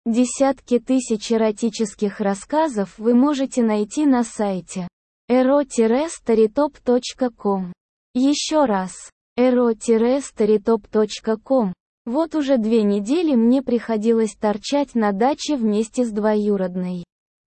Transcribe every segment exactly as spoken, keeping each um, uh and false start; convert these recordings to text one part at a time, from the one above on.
Десятки тысяч эротических рассказов вы можете найти на сайте эро старитоп точка ком. Еще раз, эро старитоп точка ком. Вот уже две недели мне приходилось торчать на даче вместе с двоюродной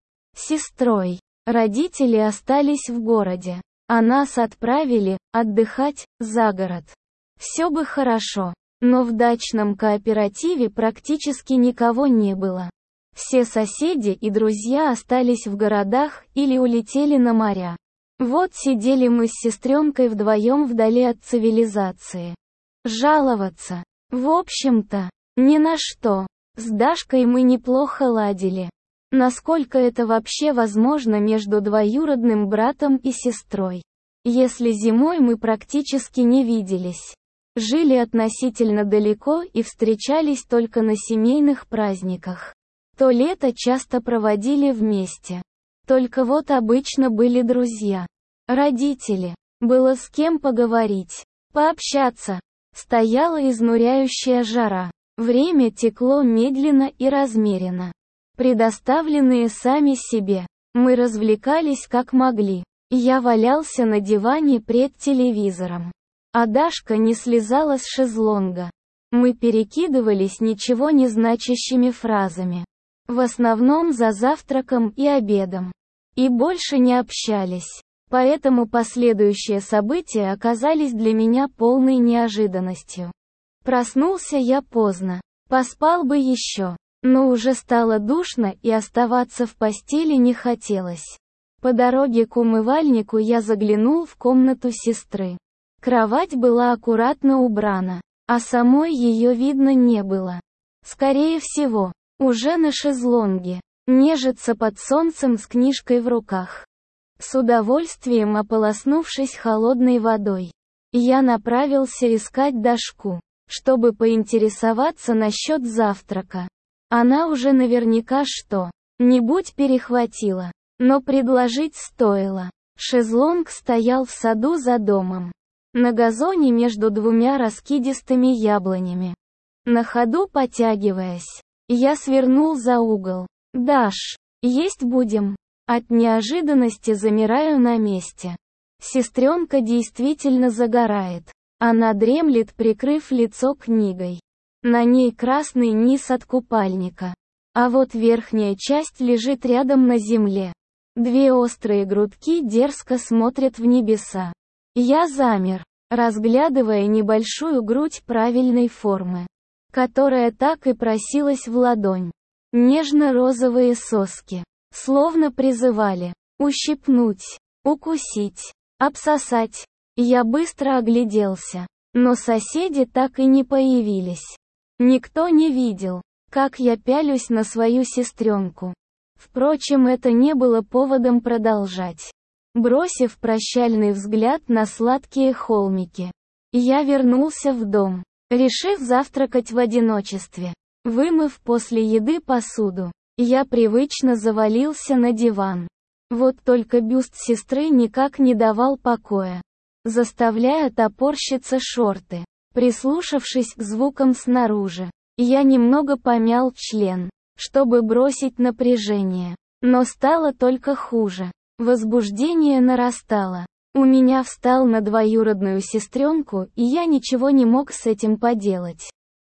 сестрой. Родители остались в городе, а нас отправили отдыхать за город. Все бы хорошо, но в дачном кооперативе практически никого не было. Все соседи и друзья остались в городах или улетели на моря. Вот сидели мы с сестренкой вдвоем вдали от цивилизации. Жаловаться, в общем-то, ни на что. С Дашкой мы неплохо ладили. Насколько это вообще возможно между двоюродным братом и сестрой? Если зимой мы практически не виделись, жили относительно далеко и встречались только на семейных праздниках, то лето часто проводили вместе. Только вот обычно были друзья, родители, было с кем поговорить, пообщаться. Стояла изнуряющая жара. Время текло медленно и размеренно. Предоставленные сами себе, мы развлекались как могли. Я валялся на диване пред телевизором, а Дашка не слезала с шезлонга. Мы перекидывались ничего не значащими фразами. В основном за завтраком и обедом. И больше не общались. Поэтому последующие события оказались для меня полной неожиданностью. Проснулся я поздно. Поспал бы еще. Но уже стало душно и оставаться в постели не хотелось. По дороге к умывальнику я заглянул в комнату сестры. Кровать была аккуратно убрана, а самой ее видно не было. Скорее всего, уже на шезлонге, нежится под солнцем с книжкой в руках. С удовольствием ополоснувшись холодной водой, я направился искать Дашку, чтобы поинтересоваться насчет завтрака. Она уже наверняка что-нибудь перехватила, но предложить стоило. Шезлонг стоял в саду за домом, на газоне между двумя раскидистыми яблонями. На ходу потягиваясь, я свернул за угол. «Даш, есть будем?» От неожиданности замираю на месте. Сестренка действительно загорает. Она дремлет, прикрыв лицо книгой. На ней красный низ от купальника. А вот верхняя часть лежит рядом на земле. Две острые грудки дерзко смотрят в небеса. Я замер, разглядывая небольшую грудь правильной формы, которая так и просилась в ладонь. Нежно-розовые соски, словно призывали ущипнуть, укусить, обсосать. Я быстро огляделся, но соседи так и не появились. Никто не видел, как я пялюсь на свою сестренку. Впрочем, это не было поводом продолжать. Бросив прощальный взгляд на сладкие холмики, я вернулся в дом, решив завтракать в одиночестве. Вымыв после еды посуду, я привычно завалился на диван. Вот только бюст сестры никак не давал покоя, заставляя топорщиться шорты. Прислушавшись к звукам снаружи, я немного помял член, чтобы бросить напряжение. Но стало только хуже. Возбуждение нарастало. У меня встал на двоюродную сестренку, и я ничего не мог с этим поделать.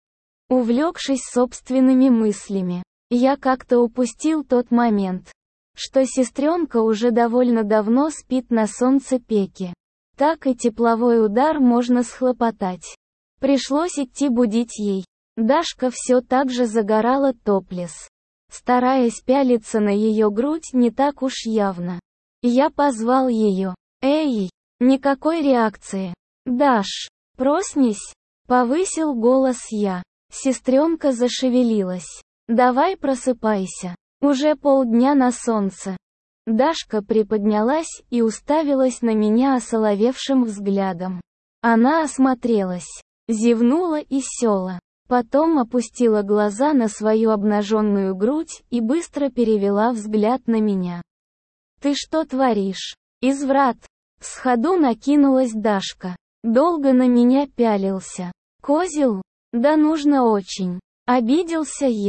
Увлекшись собственными мыслями, я как-то упустил тот момент, что сестренка уже довольно давно спит на солнцепеке. Так и тепловой удар можно схлопотать. Пришлось идти будить ей. Дашка все так же загорала топлес, стараясь пялиться на ее грудь не так уж явно. Я позвал ее. «Эй!» Никакой реакции. «Даш, проснись!» Повысил голос я. Сестренка зашевелилась. «Давай просыпайся. Уже полдня на солнце». Дашка приподнялась и уставилась на меня осоловевшим взглядом. Она осмотрелась, зевнула и села. Потом опустила глаза на свою обнаженную грудь и быстро перевела взгляд на меня. «Ты что творишь? Изврат!» С ходу накинулась Дашка. Долго на меня пялился. «Козел? Да нужно очень!» Обиделся я.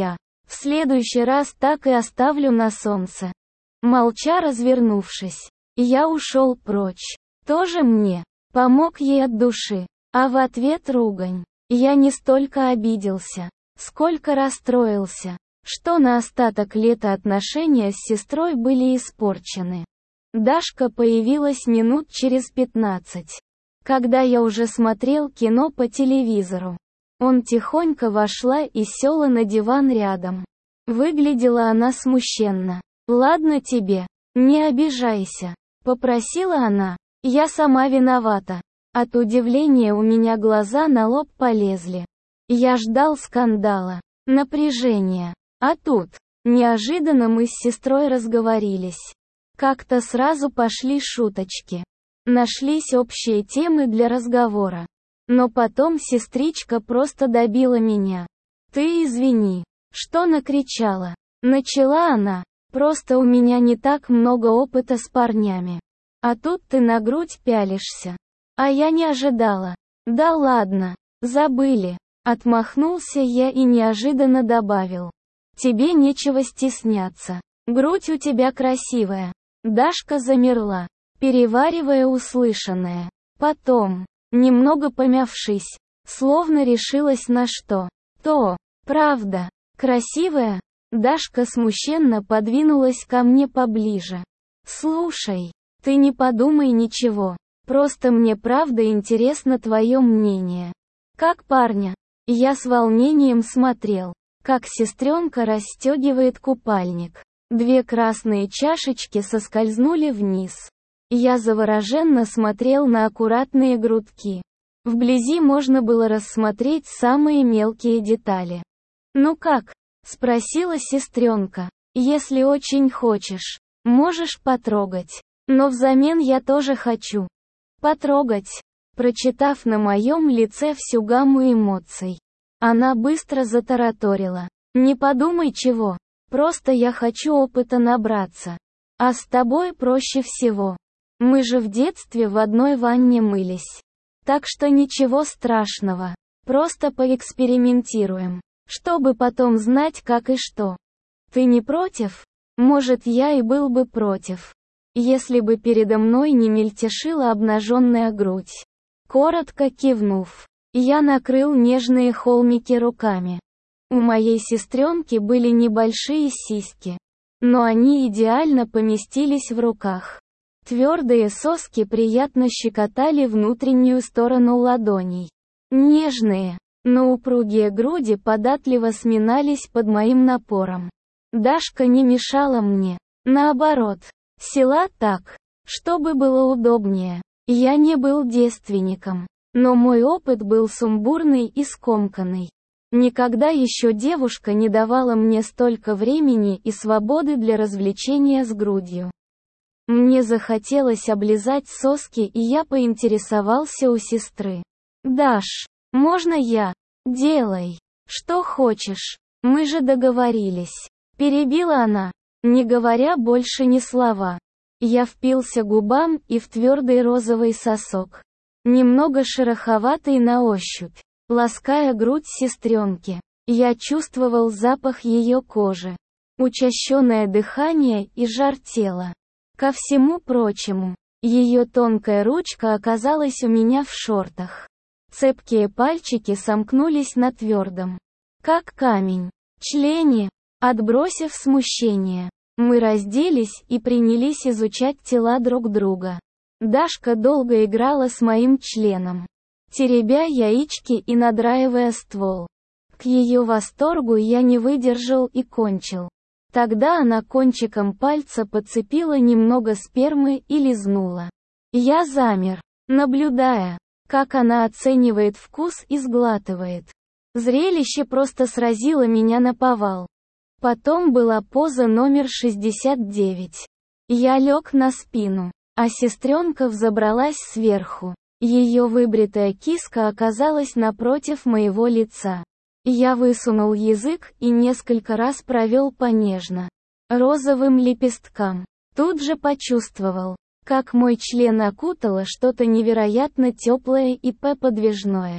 В следующий раз так и оставлю на солнце. Молча развернувшись, я ушел прочь. Тоже мне. Помог ей от души. А в ответ ругань. Я не столько обиделся, сколько расстроился, что на остаток лета отношения с сестрой были испорчены. Дашка появилась минут через пятнадцать. Когда я уже смотрел кино по телевизору. Он тихонько вошла и села на диван рядом. Выглядела она смущенно. «Ладно тебе, не обижайся», — попросила она. «Я сама виновата». От удивления у меня глаза на лоб полезли. Я ждал скандала, напряжения. А тут, неожиданно мы с сестрой разговорились. Как-то сразу пошли шуточки. Нашлись общие темы для разговора. Но потом сестричка просто добила меня. «Ты извини, что накричала». Начала она. «Просто у меня не так много опыта с парнями. А тут ты на грудь пялишься». А я не ожидала. «Да ладно, забыли». Отмахнулся я и неожиданно добавил. «Тебе нечего стесняться. Грудь у тебя красивая». Дашка замерла, переваривая услышанное. Потом, немного помявшись, словно решилась на что. «То, правда, красивая?» Дашка смущенно подвинулась ко мне поближе. «Слушай, ты не подумай ничего. Просто мне правда интересно твое мнение. Как парня». Я с волнением смотрел, как сестренка расстегивает купальник. Две красные чашечки соскользнули вниз. Я завороженно смотрел на аккуратные грудки. Вблизи можно было рассмотреть самые мелкие детали. «Ну как?» — спросила сестренка. «Если очень хочешь, можешь потрогать. Но взамен я тоже хочу». «Потрогать». Прочитав на моем лице всю гамму эмоций, она быстро затараторила. «Не подумай чего. Просто я хочу опыта набраться. А с тобой проще всего. Мы же в детстве в одной ванне мылись. Так что ничего страшного. Просто поэкспериментируем, чтобы потом знать как и что. Ты не против?» Может, я и был бы против, если бы передо мной не мельтешила обнаженная грудь. Коротко кивнув, я накрыл нежные холмики руками. У моей сестренки были небольшие сиськи, но они идеально поместились в руках. Твердые соски приятно щекотали внутреннюю сторону ладоней. Нежные, но упругие груди податливо сминались под моим напором. Дашка не мешала мне. Наоборот, села так, чтобы было удобнее. Я не был девственником, но мой опыт был сумбурный и скомканный. Никогда еще девушка не давала мне столько времени и свободы для развлечения с грудью. Мне захотелось облизать соски, и я поинтересовался у сестры. «Даш, можно я?» «Делай, что хочешь. Мы же договорились». Перебила она, не говоря больше ни слова. Я впился губам и в твердый розовый сосок, немного шероховатый на ощупь, лаская грудь сестренки. Я чувствовал запах ее кожи, учащенное дыхание и жар тела. Ко всему прочему, ее тонкая ручка оказалась у меня в шортах. Цепкие пальчики сомкнулись на твердом, как камень, члене. Отбросив смущение, мы разделись и принялись изучать тела друг друга. Дашка долго играла с моим членом, теребя яички и надраивая ствол. К ее восторгу я не выдержал и кончил. Тогда она кончиком пальца подцепила немного спермы и лизнула. Я замер, наблюдая, как она оценивает вкус и сглатывает. Зрелище просто сразило меня наповал. Потом была поза номер шестьдесят девять. Я лег на спину, а сестренка взобралась сверху. Ее выбритая киска оказалась напротив моего лица. Я высунул язык и несколько раз провел по нежно розовым лепесткам. Тут же почувствовал, как мой член окутало что-то невероятно теплое и подвижное.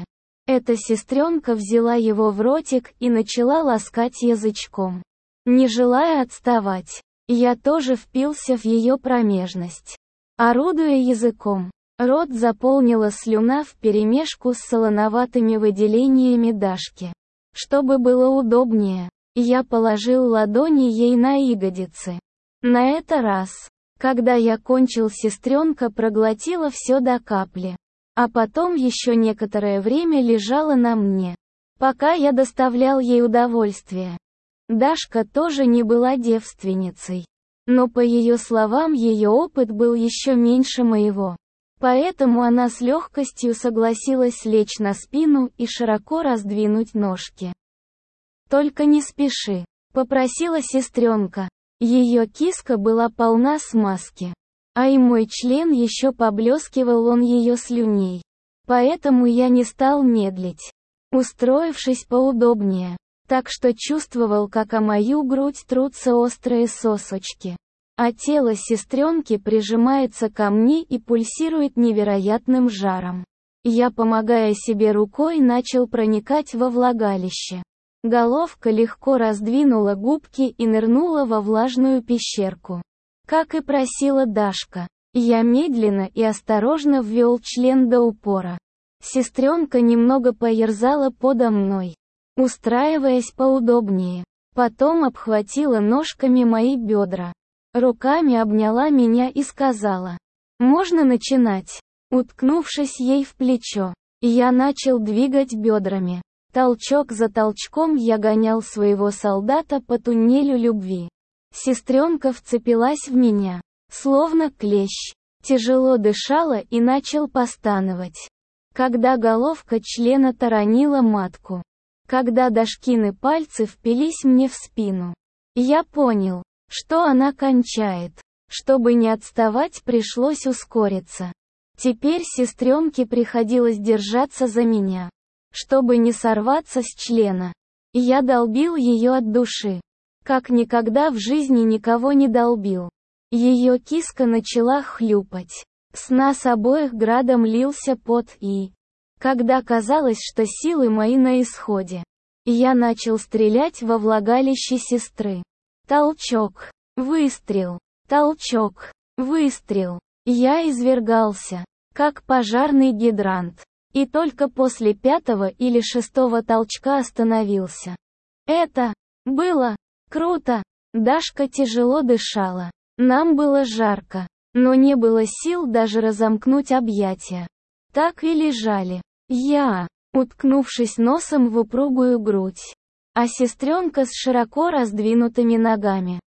Эта сестренка взяла его в ротик и начала ласкать язычком. Не желая отставать, я тоже впился в ее промежность. Орудуя языком, рот заполнила слюна вперемешку с солоноватыми выделениями Дашки. Чтобы было удобнее, я положил ладони ей на ягодицы. На этот раз, когда я кончил, сестренка проглотила все до капли. А потом еще некоторое время лежала на мне, пока я доставлял ей удовольствие. Дашка тоже не была девственницей. Но по ее словам, ее опыт был еще меньше моего. Поэтому она с легкостью согласилась лечь на спину и широко раздвинуть ножки. «Только не спеши», — попросила сестренка. Ее киска была полна смазки. А и мой член еще поблескивал, он ее слюней. Поэтому я не стал медлить, устроившись поудобнее, так что чувствовал, как о мою грудь трутся острые сосочки. А тело сестренки прижимается ко мне и пульсирует невероятным жаром. Я, помогая себе рукой, начал проникать во влагалище. Головка легко раздвинула губки и нырнула во влажную пещерку. Как и просила Дашка, я медленно и осторожно ввел член до упора. Сестренка немного поерзала подо мной, устраиваясь поудобнее. Потом обхватила ножками мои бедра. Руками обняла меня и сказала: «Можно начинать?» Уткнувшись ей в плечо, я начал двигать бедрами. Толчок за толчком я гонял своего солдата по туннелю любви. Сестренка вцепилась в меня, словно клещ, тяжело дышала и начал постановать. Когда головка члена таранила матку, когда Дашкины пальцы впились мне в спину, я понял, что она кончает. Чтобы не отставать, пришлось ускориться. Теперь сестренке приходилось держаться за меня, чтобы не сорваться с члена. Я долбил ее от души, как никогда в жизни никого не долбил. Ее киска начала хлюпать. С нас обоих градом лился пот и... Когда казалось, что силы мои на исходе, я начал стрелять во влагалище сестры. Толчок, выстрел, толчок, выстрел. Я извергался, как пожарный гидрант. И только после пятого или шестого толчка остановился. Это было круто. Дашка тяжело дышала. Нам было жарко, но не было сил даже разомкнуть объятия. Так и лежали. Я, уткнувшись носом в упругую грудь, а сестренка с широко раздвинутыми ногами.